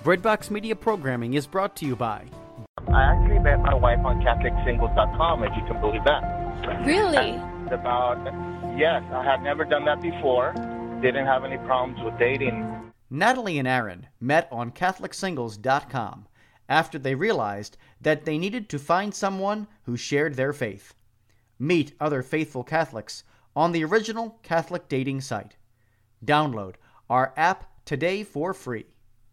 Breadbox Media programming is brought to you by... I actually met my wife on CatholicSingles.com, if you can believe that. Really? Yes, I had never done that before. Didn't have any problems with dating. Natalie and Aaron met on CatholicSingles.com after they realized that they needed to find someone who shared their faith. Meet other faithful Catholics on the original Catholic dating site. Download our app today for free.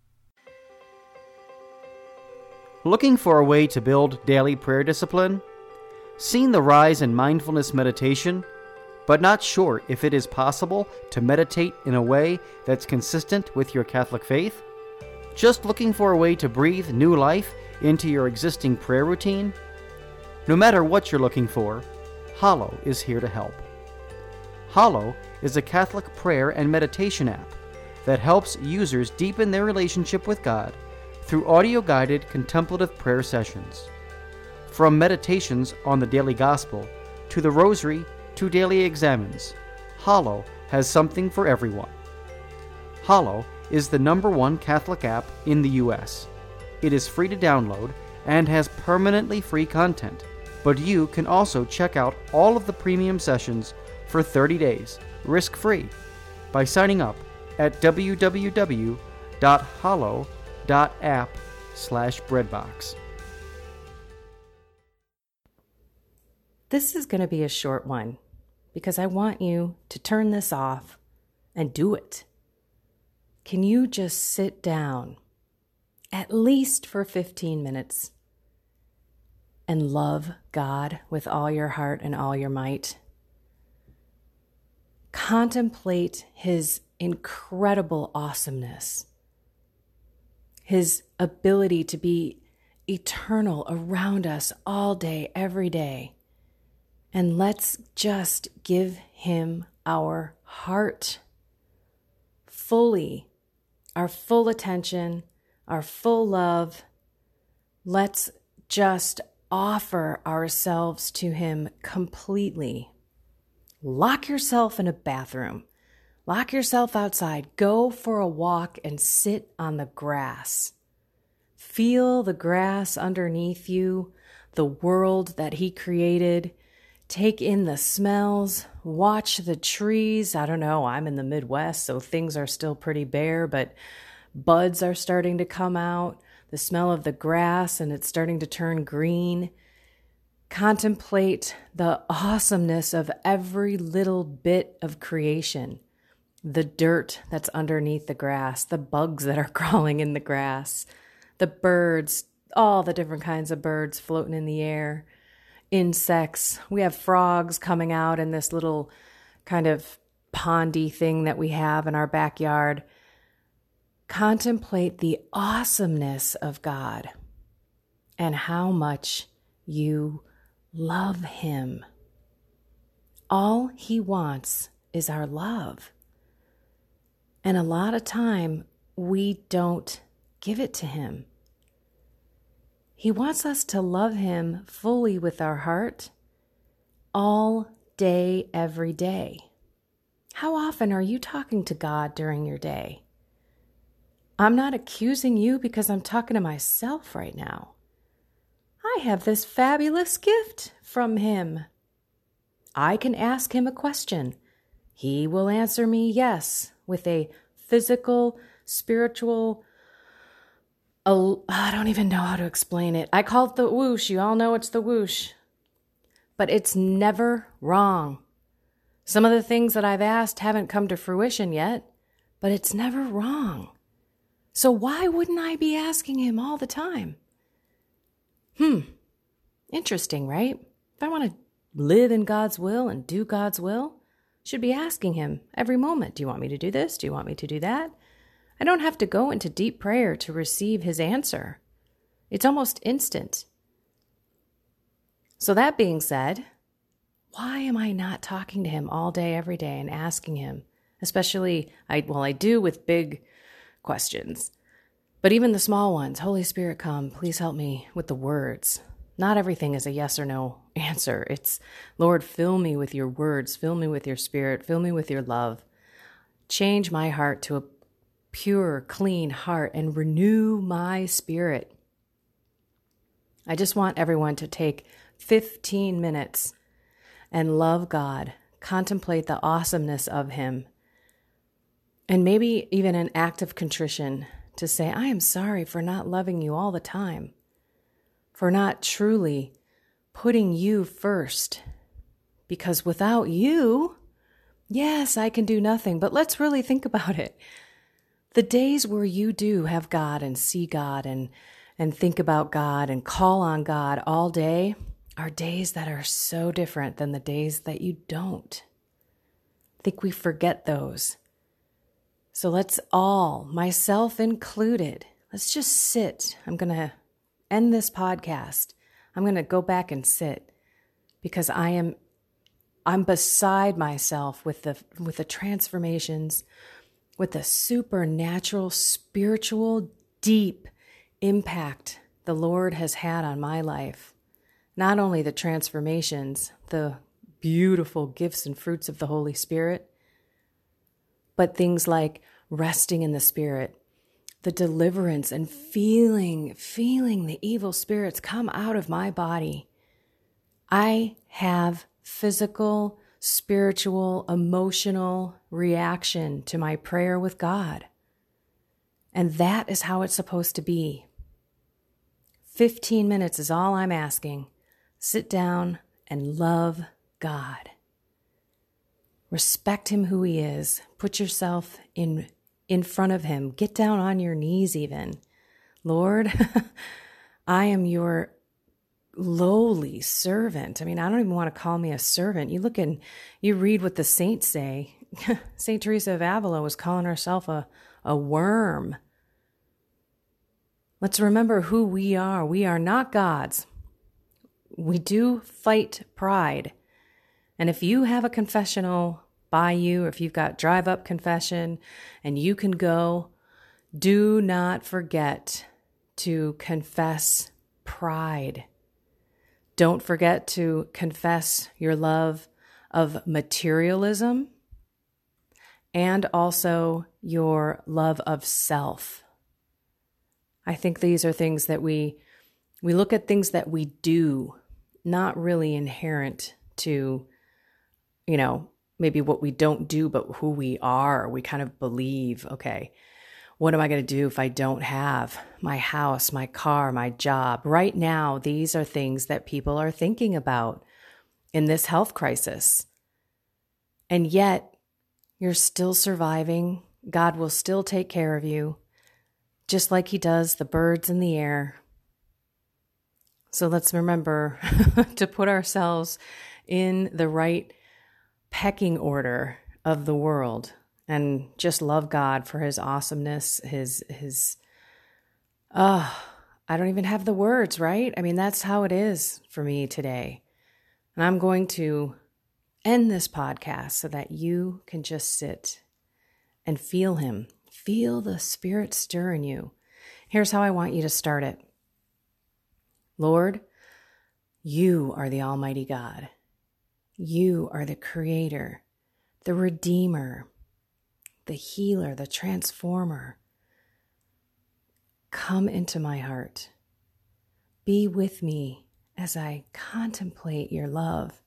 Looking for a way to build daily prayer discipline? Seen the rise in mindfulness meditation, but not sure if it is possible to meditate in a way that's consistent with your Catholic faith? Just looking for a way to breathe new life into your existing prayer routine? No matter what you're looking for, Hallow is here to help. Hallow is a Catholic prayer and meditation app that helps users deepen their relationship with God through audio-guided contemplative prayer sessions. From meditations on the daily gospel to the rosary to daily examens, Hallow has something for everyone. Hallow is the #1 Catholic app in the U.S. It is free to download and has permanently free content, but you can also check out all of the premium sessions for 30 days, risk-free, by signing up at www.hallow.app/breadbox. This is going to be a short one because I want you to turn this off and do it. Can you just sit down, at least for 15 minutes, and love God with all your heart and all your might? Contemplate His incredible awesomeness, His ability to be eternal around us all day, every day. And let's just give Him our heart fully, our full attention, our full love. Let's just offer ourselves to Him completely. Lock yourself in a bathroom. Lock yourself outside. Go for a walk and sit on the grass. Feel the grass underneath you, the world that He created. Take in the smells. Watch the trees. I don't know, I'm in the Midwest, so things are still pretty bare, but buds are starting to come out. The smell of the grass, and it's starting to turn green. Contemplate the awesomeness of every little bit of creation. The dirt that's underneath the grass, the bugs that are crawling in the grass, the birds, all the different kinds of birds floating in the air, insects. We have frogs coming out in this little kind of pondy thing that we have in our backyard. Contemplate the awesomeness of God and how much you love Him. All He wants is our love. And a lot of time, we don't give it to Him. He wants us to love Him fully with our heart, all day, every day. How often are you talking to God during your day? I'm not accusing you because I'm talking to myself right now. I have this fabulous gift from Him. I can ask Him a question. He will answer me yes, with a physical, spiritual, I don't even know how to explain it. I call it the whoosh. You all know it's the whoosh. But it's never wrong. Some of the things that I've asked haven't come to fruition yet, but it's never wrong. So why wouldn't I be asking Him all the time? Interesting, right? If I want to live in God's will and do God's will, I should be asking Him every moment, do you want me to do this? Do you want me to do that? I don't have to go into deep prayer to receive His answer. It's almost instant. So that being said, why am I not talking to Him all day, every day and asking Him? Especially, I do with big questions. But even the small ones, Holy Spirit, come, please help me with the words. Not everything is a yes or no answer. It's, Lord, fill me with your words, fill me with your Spirit, fill me with your love. Change my heart to a pure, clean heart and renew my spirit. I just want everyone to take 15 minutes and love God, contemplate the awesomeness of Him, and maybe even an act of contrition to say, I am sorry for not loving you all the time, for not truly putting you first. Because without you, yes, I can do nothing, but let's really think about it. The days where you do have God and see God and think about God and call on God all day are days that are so different than the days that you don't. I think we forget those. So let's all, myself included, let's just sit. I'm going to end this podcast. I'm going to go back and sit because I'm beside myself with the transformations, with the supernatural, spiritual, deep impact the Lord has had on my life. Not only the transformations, the beautiful gifts and fruits of the Holy Spirit, but things like resting in the Spirit, the deliverance and feeling the evil spirits come out of my body. I have physical, spiritual, emotional reaction to my prayer with God. And that is how it's supposed to be. 15 minutes is all I'm asking. Sit down and love God. Respect Him who He is. Put yourself in front of Him. Get down on your knees even. Lord, I am your lowly servant. I mean, I don't even want to call me a servant. You look and you read what the saints say. St. Teresa of Avila was calling herself a worm. Let's remember who we are. We are not gods. We do fight pride. And if you have a confessional by you, or if you've got drive-up confession and you can go, do not forget to confess pride. Don't forget to confess your love of materialism and also your love of self. I think these are things that we look at things that we do, not really inherent to, maybe what we don't do, but who we are. We kind of believe, okay, what am I going to do if I don't have my house, my car, my job? Right now, these are things that people are thinking about in this health crisis. And yet, you're still surviving. God will still take care of you, just like He does the birds in the air. So let's remember to put ourselves in the right pecking order of the world and just love God for His awesomeness, I don't even have the words, right? I mean, that's how it is for me today. And I'm going to end this podcast so that you can just sit and feel Him, feel the Spirit stir in you. Here's how I want you to start it. Lord, You are the Almighty God. You are the Creator, the Redeemer, the Healer, the Transformer. Come into my heart. Be with me as I contemplate Your love.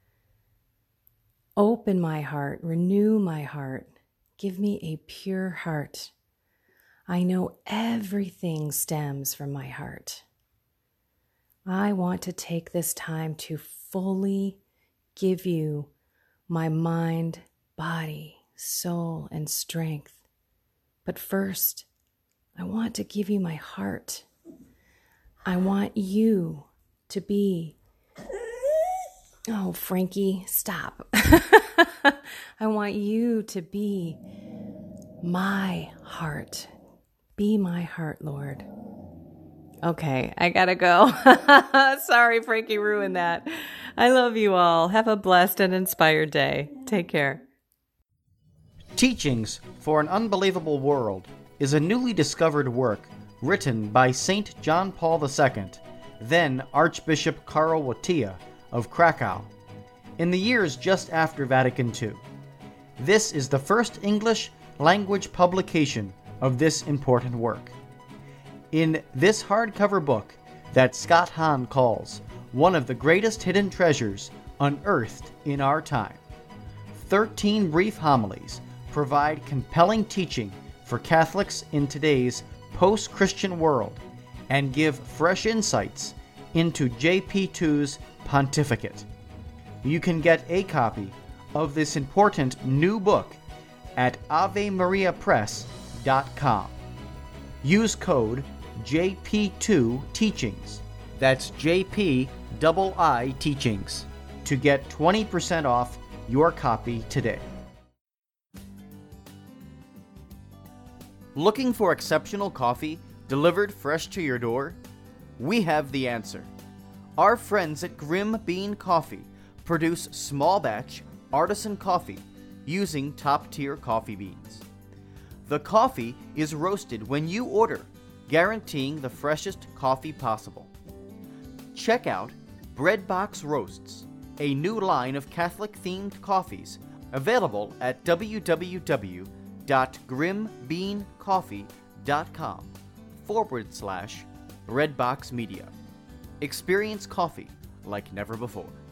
Open my heart, renew my heart. Give me a pure heart. I know everything stems from my heart. I want to take this time to fully give You my mind, body, soul, and strength. But first, I want to give You my heart. I want You to be... Oh, Frankie, stop. I want You to be my heart. Be my heart, Lord. Okay, I gotta go. Sorry, Frankie ruined that. I love you all. Have a blessed and inspired day. Take care. Teachings for an Unbelievable World is a newly discovered work written by St. John Paul II, then Archbishop Karol Wojtyła of Krakow, in the years just after Vatican II. This is the first English language publication of this important work. In this hardcover book that Scott Hahn calls one of the greatest hidden treasures unearthed in our time, 13 brief homilies provide compelling teaching for Catholics in today's post-Christian world and give fresh insights into JP2's pontificate. You can get a copy of this important new book at AveMariaPress.com. Use code JP2Teachings, that's JPII Teachings, to get 20% off your copy today. Looking for exceptional coffee delivered fresh to your door? We have the answer. Our friends at Grim Bean Coffee produce small batch artisan coffee using top-tier coffee beans. The coffee is roasted when you order, guaranteeing the freshest coffee possible. Check out Breadbox Roasts, a new line of Catholic-themed coffees available at www.grimbeancoffee.com/Breadbox Media. Experience coffee like never before.